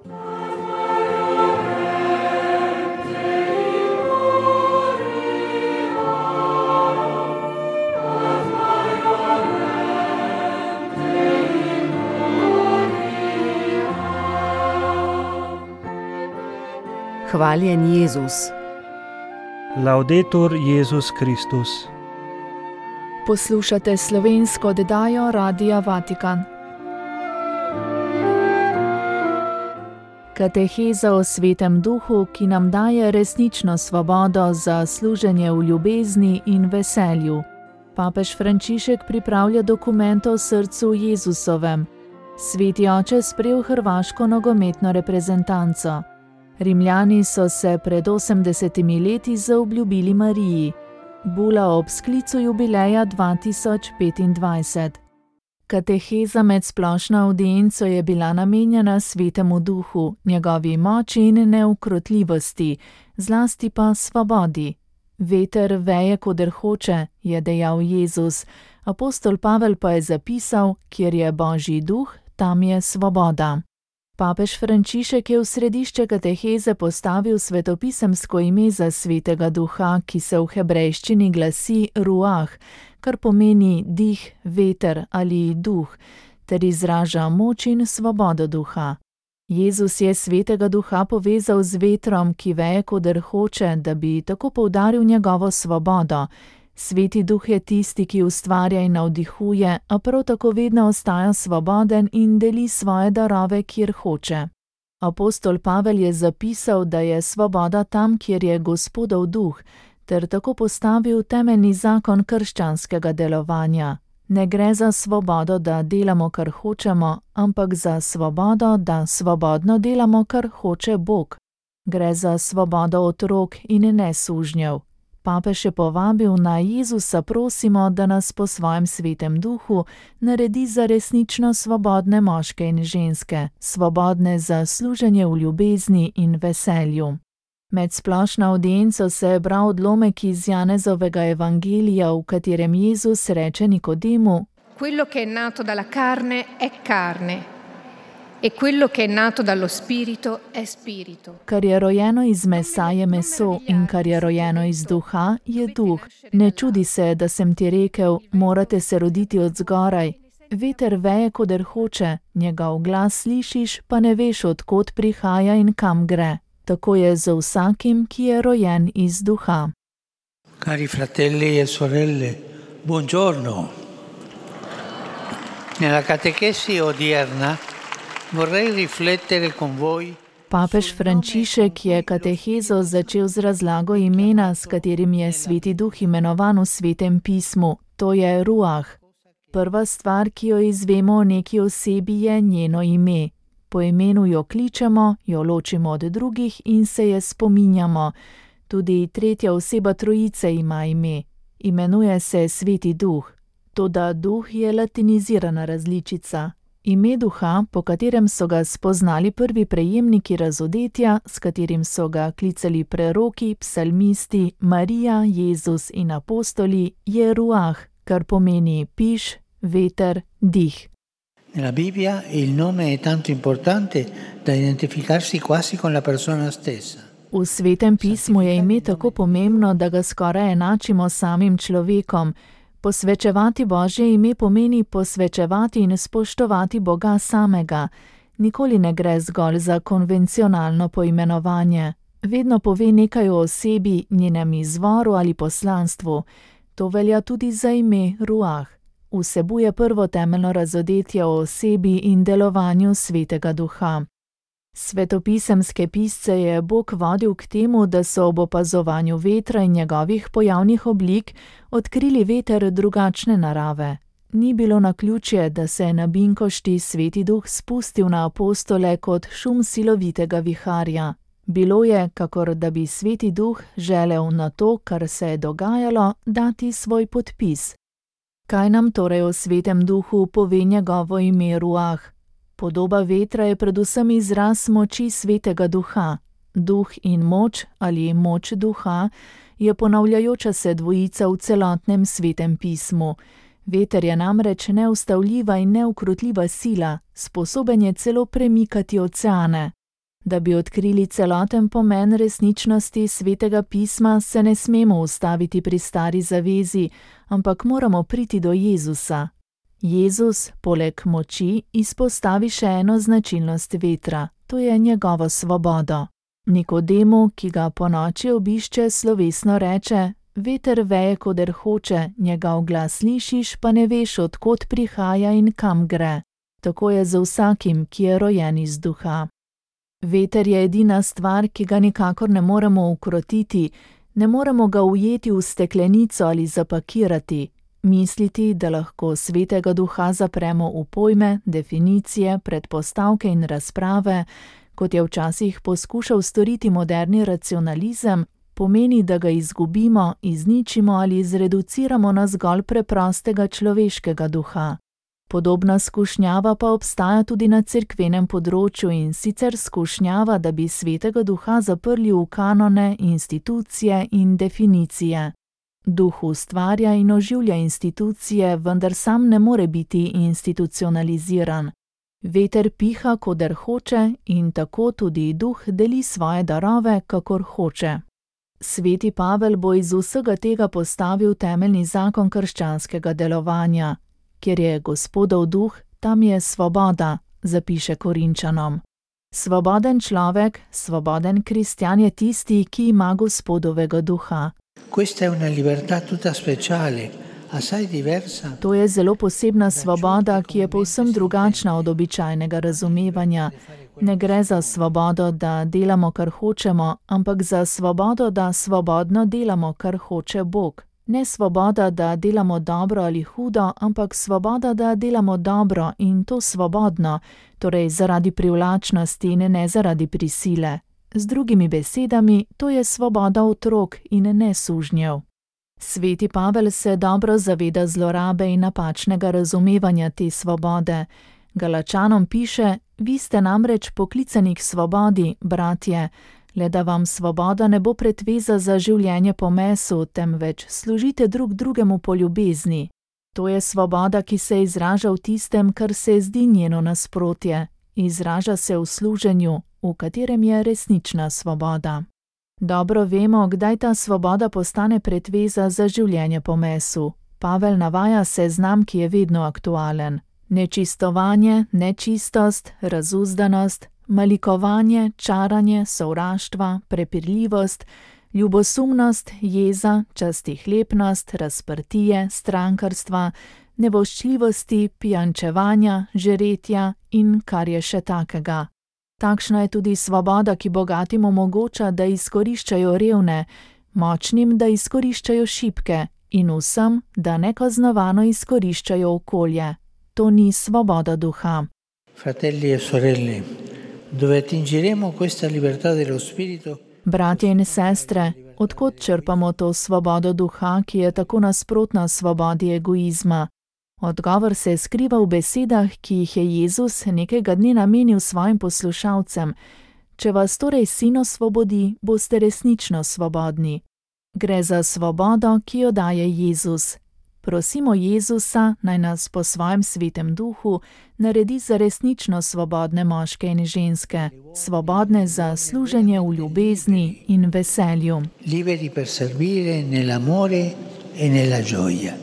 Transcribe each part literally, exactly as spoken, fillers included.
Hvaljen Jezus. Laudetur Jezus Kristus. Poslušate slovensko oddajo Radia Vatikan. Kateheza o Svetem Duhu, ki nam daje resnično svobodo za služenje v ljubezni in veselju. Papež Frančišek pripravlja dokument o srcu Jezusovem. Sveti oče sprejel hrvaško nogometno reprezentanco. Rimljani so se pred osemdesetimi leti zaobljubili Mariji. Bula ob sklicu jubileja dva tisoč petindvajset. Kateheza med splošno avdienco je bila namenjena Svetemu Duhu, njegovi moči in neukrotljivosti, zlasti pa svobodi. Veter veje, koder hoče, je dejal Jezus. Apostol Pavel pa je zapisal, kjer je Božji duh, tam je svoboda. Papež Frančišek je v središče kateheze postavil svetopisemsko ime za Svetega Duha, ki se v hebrejščini glasi ruah, kar pomeni dih, veter ali duh, ter izraža moč in svobodo duha. Jezus je Svetega Duha povezal z vetrom, ki veje, koder hoče, da bi tako poudaril njegovo svobodo. Sveti Duh je tisti, ki ustvarja in navdihuje, a prav tako vedno ostaja svoboden in deli svoje darove, kjer hoče. Apostol Pavel je zapisal, da je svoboda tam, kjer je Gospodov duh, ter tako postavil temeljni zakon krščanskega delovanja. Ne gre za svobodo, da delamo, kar hočemo, ampak za svobodo, da svobodno delamo, kar hoče Bog. Gre za svobodo otrok in ne sužnjev. Papež je povabil, naj Jezusa prosimo, da nas po svojem Svetem Duhu naredi za resnično svobodne moške in ženske, svobodne za služenje v ljubezni in veselju. Med splošno avdienco se je bral odlomek iz Janezovega evangelija, v katerem Jezus reče Nikodemu: Quello che è nato dalla carne è carne, e quello che è nato dallo spirito è spirito. Kar je rojeno iz mesa je meso in kar je rojeno iz duha je duh. Ne čudi se, da sem ti rekel, morate se roditi od zgoraj. Veter veje, koder hoče, njegov glas slišiš, pa ne veš, od kod prihaja in kam gre. Tako je z vsakim, ki je rojen iz duha. Cari fratelli e sorelle, buongiorno. Nella catechesi odierna vorrei riflettere con voi. Papež Frančišek je katehezo začel z razlago imena, s katerim je Sveti Duh imenovan v Svetem pismu, to je ruah. Prva stvar, ki jo izvemo o neki osebi, je njeno ime. Po imenu jo kličemo, jo ločimo od drugih in se je spominjamo. Tudi tretja oseba trojice ima ime. Imenuje se Sveti Duh. Toda duh je latinizirana različica. Ime duha, po katerem so ga spoznali prvi prejemniki razodetja, s katerim so ga klicali preroki, psalmisti, Marija, Jezus in apostoli, je ruah, kar pomeni piš, veter, dih. Nella Bibbia il nome è tanto importante da identificarsi quasi con la persona stessa. V Svetem pismu je ime tako pomembno, da ga skoraj enačimo s samim človekom. Posvečevati Božje ime pomeni posvečevati in spoštovati Boga samega. Nikoli ne gre zgolj za konvencionalno poimenovanje. Vedno pove nekaj o osebi, njenem izvoru ali poslanstvu. To velja tudi za ime ruah. Vsebuje prvo temeljno razodetje o osebi in delovanju Svetega Duha. Svetopisemske pisce je Bog vodil k temu, da so ob opazovanju vetra in njegovih pojavnih oblik odkrili veter drugačne narave. Ni bilo naključje, da se je na Binkošti Sveti Duh spustil na apostole kot šum silovitega viharja. Bilo je, kakor da bi Sveti Duh želel na to, kar se je dogajalo, dati svoj podpis. Kaj nam torej o Svetem Duhu pove njegovo ime ruah? Podoba vetra je predvsem izraz moči Svetega Duha. Duh in moč ali moč duha je ponavljajoča se dvojica v celotnem Svetem pismu. Veter je namreč neustavljiva in neukrotljiva sila, sposoben je celo premikati oceane. Da bi odkrili celoten pomen resničnosti Svetega pisma, se ne smemo ustaviti pri stari zavezi, ampak moramo priti do Jezusa. Jezus, poleg moči, izpostavi še eno značilnost vetra, to je njegovo svobodo. Nikodemu, ki ga ponoči obišče, slovesno reče: veter veje, koder hoče, njegov glas slišiš, pa ne veš, od kod prihaja in kam gre. Tako je z vsakim, ki je rojen iz duha. Veter je edina stvar, ki ga nikakor ne moremo ukrotiti, ne moremo ga ujeti v steklenico ali zapakirati. Misliti, da lahko Svetega duha zapremo v pojme, definicije, predpostavke in razprave, kot je včasih poskušal storiti moderni racionalizem, pomeni, da ga izgubimo, izničimo ali zreduciramo na zgolj preprostega človeškega duha. Podobna skušnjava pa obstaja tudi na cerkvenem področju, in sicer skušnjava, da bi Svetega duha zaprli v kanone, institucije in definicije. Duh ustvarja in oživlja institucije, vendar sam ne more biti institucionaliziran. Veter piha, koder hoče, in tako tudi duh deli svoje darove, kakor hoče. Sveti Pavel bo iz vsega tega postavil temeljni zakon krščanskega delovanja. Kjer je Gospodov duh, tam je svoboda, zapiše Korinčanom. Svoboden človek, svoboden kristjan je tisti, ki ima Gospodovega duha. Questa è una libertà tutta speciale, assai diversa. To je zelo posebna svoboda, ki je povsem drugačna od običajnega razumevanja. Ne gre za svobodo, da delamo, kar hočemo, ampak za svobodo, da svobodno delamo, kar hoče Bog. Ne svoboda, da delamo dobro ali hudo, ampak svoboda, da delamo dobro in to svobodno, torej zaradi privlačnosti in ne zaradi prisile. Z drugimi besedami, to je svoboda otrok in ne sužnjev. Sveti Pavel se dobro zaveda zlorabe in napačnega razumevanja te svobode. Galačanom piše: vi ste namreč poklicani k svobodi, bratje, le da vam svoboda ne bo pretveza za življenje po mesu, temveč služite drug drugemu po ljubezni. To je svoboda, ki se izraža v tistem, kar se zdi njeno nasprotje. Izraža se v služenju, v katerem je resnična svoboda. Dobro vemo, kdaj ta svoboda postane pretveza za življenje po mesu. Pavel navaja seznam, ki je vedno aktualen. Nečistovanje, nečistost, razuzdanost, malikovanje, čaranje, sovraštva, prepirljivost, ljubosumnost, jeza, častihlepnost, razprtije, strankarstva, nevoščljivosti, pijančevanja, žeretja in kar je še takega. Takšna je tudi svoboda, ki bogatim omogoča, da izkoriščajo revne, močnim, da izkoriščajo šibke in vsem, da nekaznovano izkoriščajo okolje. To ni svoboda duha. Fratelli e sorelle, dove attingeremo questa libertà dello spirito? Bratje in sestre, odkot črpamo to svobodo duha, ki je tako nasprotna svobodi egoizma? Odgovor se skriva v besedah, ki jih je Jezus nekega dne namenil svojim poslušalcem. Če vas torej Sin osvobodi, boste resnično svobodni. Gre za svobodo, ki jo daje Jezus. Prosimo Jezusa, naj nas po svojem svetem duhu naredi za resnično svobodne moške in ženske, svobodne za služenje v ljubezni in veselju. Liberi per servire nell'amore e nella gioia.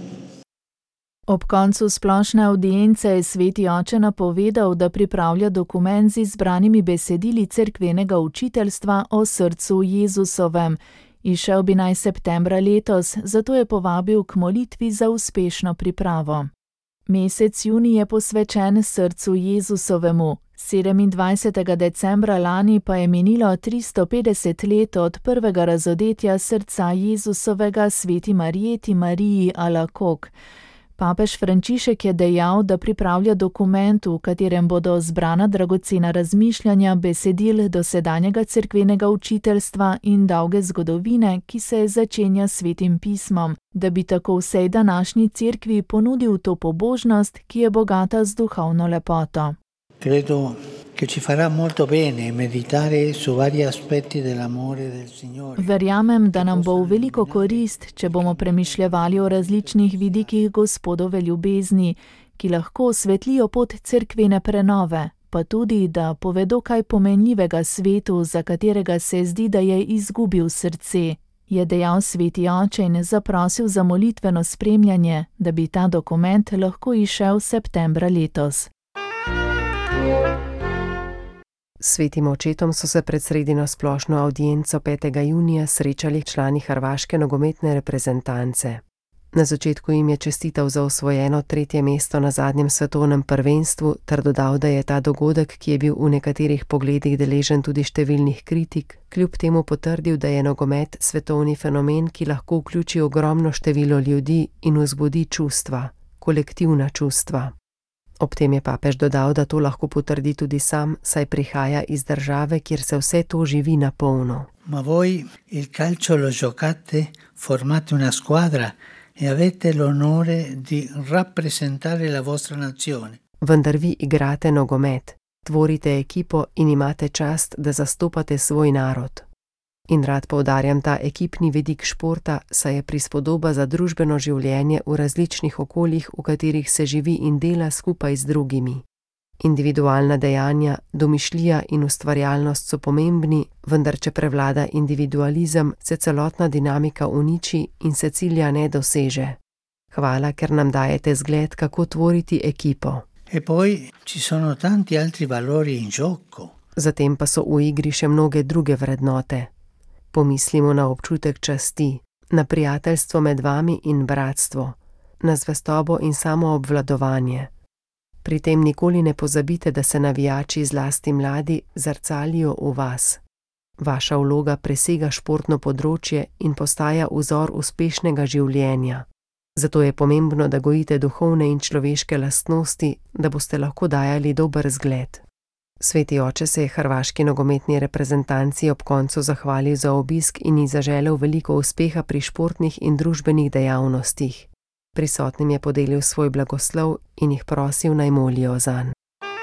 Ob koncu splošne avdience je sveti oče napovedal, da pripravlja dokument z izbranimi besedili cerkvenega učiteljstva o srcu Jezusovem. Izšel bi naj septembra letos, zato je povabil k molitvi za uspešno pripravo. Mesec junij je posvečen srcu Jezusovemu. sedemindvajsetega decembra lani pa je minilo tristo petdeset let od prvega razodetja srca Jezusovega sveti Marjeti Mariji Alakok. Papež Frančišek je dejal, da pripravlja dokument, v katerem bodo zbrana dragocena razmišljanja besedil dosedanjega cerkvenega učiteljstva in dolge zgodovine, ki se začenja s svetim pismom, da bi tako vsej današnji cerkvi ponudil to pobožnost, ki je bogata z duhovno lepoto. Credo che ci farà molto bene meditare su vari aspetti dell'amore del Signore. Verjamem, da nam bo v veliko korist, če bomo premišljevali o različnih vidikih Gospodove ljubezni, ki lahko osvetlijo pot cerkvene prenove, pa tudi, da povedo kaj pomenljivega svetu, za katerega se zdi, da je izgubil srce, je dejal sveti oče in zaprosil za molitveno spremljanje, da bi ta dokument lahko izšel septembra letos. Svetim očetom so se pred sredino splošno avdienco petega junija srečali člani hrvaške nogometne reprezentance. Na začetku jim je čestital za osvojeno tretje mesto na zadnjem svetovnem prvenstvu ter dodal, da je ta dogodek, ki je bil v nekaterih pogledih deležen tudi številnih kritik, kljub temu potrdil, da je nogomet svetovni fenomen, ki lahko vključi ogromno število ljudi in vzbudi čustva, kolektivna čustva. Ob tem je papež dodal, da to lahko potrdi tudi sam, saj prihaja iz države, kjer se vse to živi na polno. Ma voi il calcio lo giocate, formate una squadra e avete l'onore di rappresentare la vostra nazione. Vendar vi igrate nogomet, tvorite ekipo in imate čast, da zastopate svoj narod. In rad poudarjam ta ekipni vidik športa, saj je prispodoba za družbeno življenje v različnih okoljih, v katerih se živi in dela skupaj z drugimi. Individualna dejanja, domišljija in ustvarjalnost so pomembni, vendar če prevlada individualizem, se celotna dinamika uniči in se cilja ne doseže. Hvala, ker nam dajete zgled, kako tvoriti ekipo. E poi ci sono tanti altri valori in gioco. Zatem pa so v igri še mnoge druge vrednote. Pomislimo na občutek časti, na prijateljstvo med vami in bratstvo, na zvestobo in samoobvladovanje. Pri tem nikoli ne pozabite, da se navijači, zlasti mladi, zrcalijo v vas. Vaša vloga presega športno področje in postaja vzor uspešnega življenja. Zato je pomembno, da gojite duhovne in človeške lastnosti, da boste lahko dajali dober zgled. Sveti oče se je hrvaški nogometni reprezentanci ob koncu zahvalil za obisk in ji zaželel veliko uspeha pri športnih in družbenih dejavnostih. Prisotnim je podelil svoj blagoslov in jih prosil, naj molijo zanj.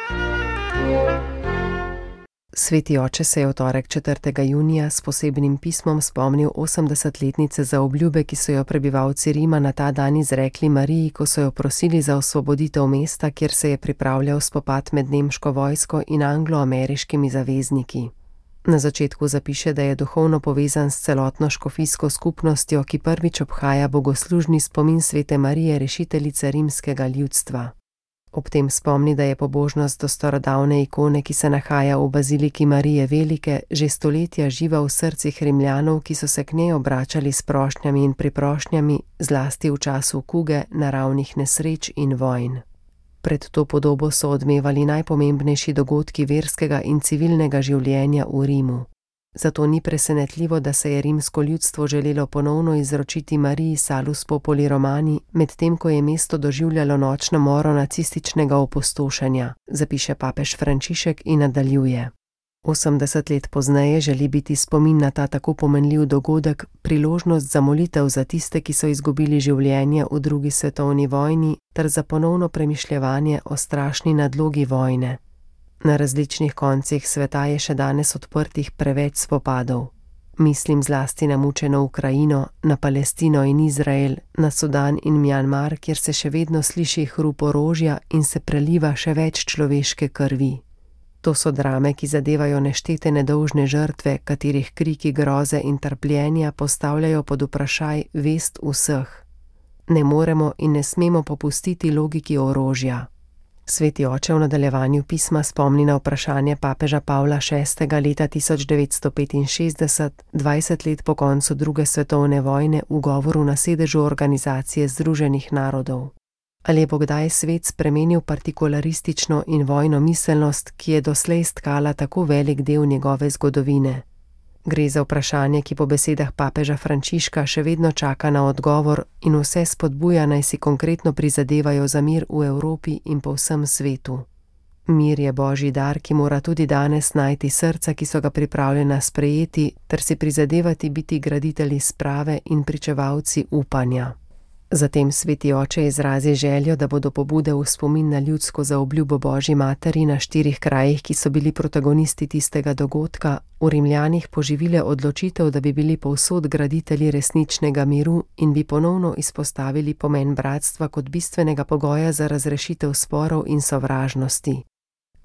Sveti oče se je v torek četrtega junija s posebnim pismom spomnil osemdesetletnice za obljube, ki so jo prebivalci Rima na ta dan izrekli Mariji, ko so jo prosili za osvoboditev mesta, kjer se je pripravljal spopad med nemško vojsko in anglo-ameriškimi zavezniki. Na začetku zapiše, da je duhovno povezan s celotno škofijsko skupnostjo, ki prvič obhaja bogoslužni spomin svete Marije, rešiteljice rimskega ljudstva. Ob tem spomni, da je pobožnost do starodavne ikone, ki se nahaja v baziliki Marije Velike, že stoletja živa v srcih Rimljanov, ki so se k njej obračali s prošnjami in priprošnjami, zlasti v času kuge, naravnih nesreč in vojn. Pred to podobo so odmevali najpomembnejši dogodki verskega in civilnega življenja v Rimu. Zato ni presenetljivo, da se je rimsko ljudstvo želelo ponovno izročiti Mariji Salus Populi Romani, medtem ko je mesto doživljalo nočno moro nacističnega opustošenja, zapiše papež Frančišek in nadaljuje. osemdeset let pozneje želi biti spomin na ta tako pomenljiv dogodek priložnost za molitev za tiste, ki so izgubili življenje v drugi svetovni vojni, ter za ponovno premišljevanje o strašni nadlogi vojne. Na različnih koncih sveta je še danes odprtih preveč spopadov. Mislim zlasti na mučeno Ukrajino, na Palestino in Izrael, na Sudan in Mjanmar, kjer se še vedno sliši hrup orožja in se preliva še več človeške krvi. To so drame, ki zadevajo neštete nedolžne žrtve, katerih kriki groze in trpljenja postavljajo pod vprašaj vest vseh. Ne moremo in ne smemo popustiti logiki orožja. Sveti oče v nadaljevanju pisma spomni na vprašanje papeža Pavla šestega leta tisoč devetsto petinšestdeset, dvajset let po koncu druge svetovne vojne, v govoru na sedežu Organizacije združenih narodov. Ali je bo kdaj svet spremenil partikularistično in vojno miselnost, ki je doslej stkala tako velik del njegove zgodovine? Gre za vprašanje, ki po besedah papeža Frančiška še vedno čaka na odgovor in vse spodbuja, naj si konkretno prizadevajo za mir v Evropi in po vsem svetu. Mir je božji dar, ki mora tudi danes najti srca, ki so ga pripravljena sprejeti, ter si prizadevati biti graditelji sprave in pričevalci upanja. Zatem sveti oče izrazi željo, da bodo pobude v spomin na ljudsko zaobljubo Božji materi na štirih krajih, ki so bili protagonisti tistega dogodka, v Rimljanih poživile odločitev, da bi bili povsod graditelji resničnega miru in bi ponovno izpostavili pomen bratstva kot bistvenega pogoja za razrešitev sporov in sovražnosti.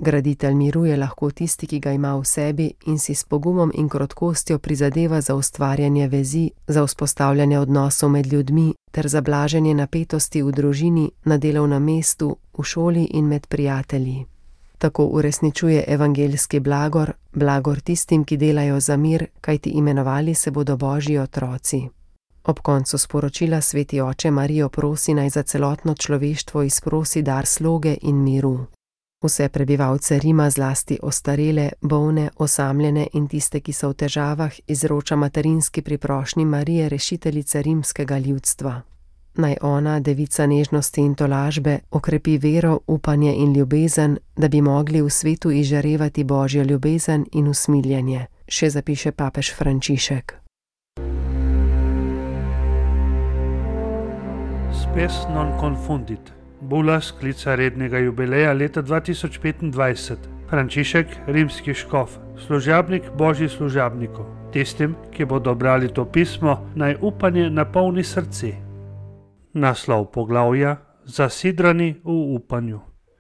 Graditelj miru je lahko tisti, ki ga ima v sebi in si s pogumom in krotkostjo prizadeva za ustvarjanje vezi, za vzpostavljanje odnosov med ljudmi ter za blaženje napetosti v družini, na delovnem mestu, v šoli in med prijatelji. Tako uresničuje evangeljski blagor, blagor tistim, ki delajo za mir, kajti imenovali se bodo Božji otroci. Ob koncu sporočila sveti oče Marijo prosi, naj za celotno človeštvo izprosi dar sloge in miru. Vse prebivalce Rima, zlasti ostarele, bolne, osamljene in tiste, ki so v težavah, izroča materinski priprošnji Marije, rešiteljice rimskega ljudstva. Naj ona, devica nežnosti in tolažbe, okrepi vero, upanje in ljubezen, da bi mogli v svetu izžarevati Božjo ljubezen in usmiljenje, še zapiše papež Frančišek. Spes non confundit. Bula sklica rednega jubileja leta dva tisoč petindvajset. Frančišek, rimski škof, služabnik Božjih služabnikov. Tistim, ki bodo brali to pismo, naj upanje napolni srce. Naslov poglavja: Zasidrani v upanju.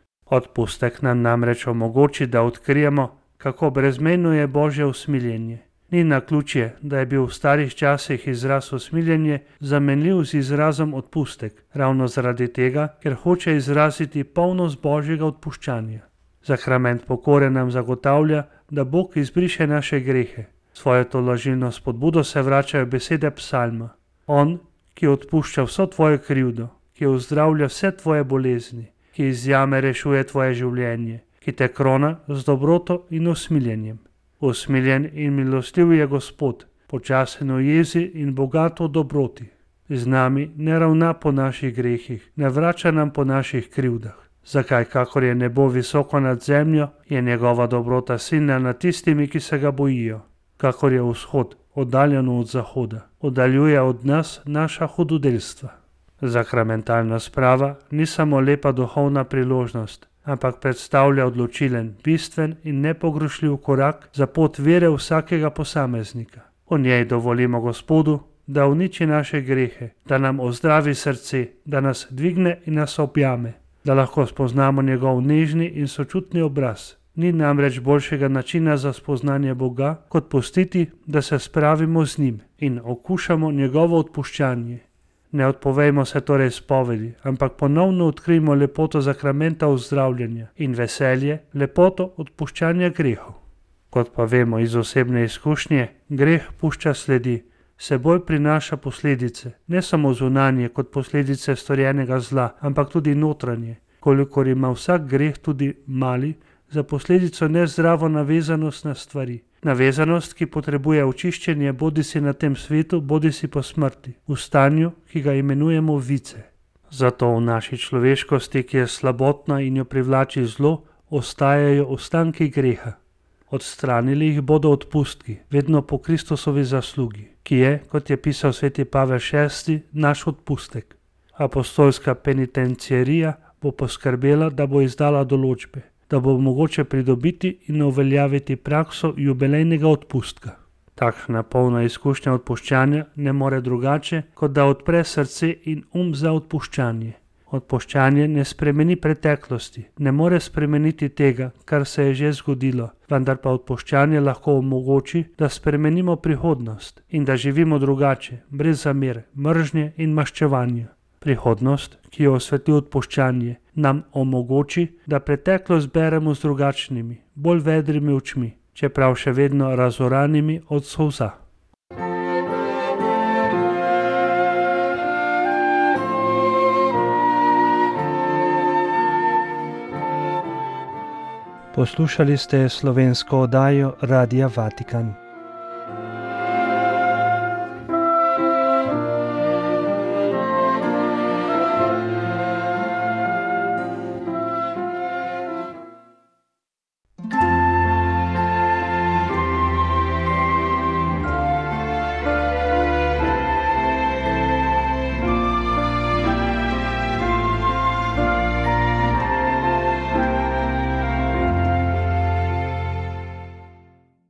Odpustek nam namreč omogoči, da odkrijemo, kako brezmejno je Božje usmiljenje. Ni naključje, da je bil v starih časih izraz usmiljenje zamenljiv z izrazom odpustek, ravno zaradi tega, ker hoče izraziti polnost Božjega odpuščanja. Sakrament pokore nam zagotavlja, da Bog izbriše naše grehe. Svojo tolažilno spodbudo se vračajo besede psalma. On, ki odpušča vso tvojo krivdo, ki ozdravlja vse tvoje bolezni, ki iz jame rešuje tvoje življenje, ki te krona z dobroto in usmiljenjem. Usmiljen in milostljiv je Gospod, počasen v jezi in bogato v dobroti. Z nami ne ravna po naših grehih, ne vrača nam po naših krivdah. Zakaj, kakor je nebo visoko nad zemljo, je njegova dobrota silna nad tistimi, ki se ga bojijo. Kakor je vzhod oddaljeno od zahoda, oddaljuje od nas naša hudodelstva. Sakramentalna sprava ni samo lepa duhovna priložnost, ampak predstavlja odločilen, bistven in nepogrešljiv korak za pot vere vsakega posameznika. V njej dovolimo Gospodu, da uniči naše grehe, da nam ozdravi srce, da nas dvigne in nas objame, da lahko spoznamo njegov nežni in sočutni obraz. Ni namreč boljšega načina za spoznanje Boga, kot pustiti, da se spravimo z njim in okušamo njegovo odpuščanje. Ne odpovejmo se torej spovedi, ampak ponovno odkrijmo lepoto sakramenta ozdravljanja in veselje, lepoto odpuščanja grehov. Kot pa vemo iz osebne izkušnje, greh pušča sledi, seboj prinaša posledice, ne samo zunanje kot posledice storjenega zla, ampak tudi notranje, kolikor ima vsak greh tudi mali, za posledico nezdravo navezanost na stvari. Navezanost, ki potrebuje očiščenje bodisi na tem svetu, bodisi po smrti, v stanju, ki ga imenujemo vice. Zato v naši človeškosti, ki je slabotna in jo privlači zlo, ostajajo ostanki greha. Odstranili jih bodo odpustki, vedno po Kristusovi zaslugi, ki je, kot je pisal sveti Pavel šesti, naš odpustek. Apostolska penitencierija bo poskrbela, da bo izdala določbe, da bo mogoče pridobiti in uveljaviti prakso jubilejnega odpustka. Takšna polna izkušnja odpuščanja ne more drugače, kot da odpre srce in um za odpuščanje. Odpuščanje ne spremeni preteklosti, ne more spremeniti tega, kar se je že zgodilo, vendar pa odpuščanje lahko omogoči, da spremenimo prihodnost in da živimo drugače, brez zamer, mržnje in maščevanja. Prihodnost, ki jo osvetli odpuščanje, nam omogoči, da preteklost beremo z drugačnimi, bolj vedrimi očmi, čeprav še vedno razoranimi od solza. Poslušali ste slovensko oddajo Radia Vatikan.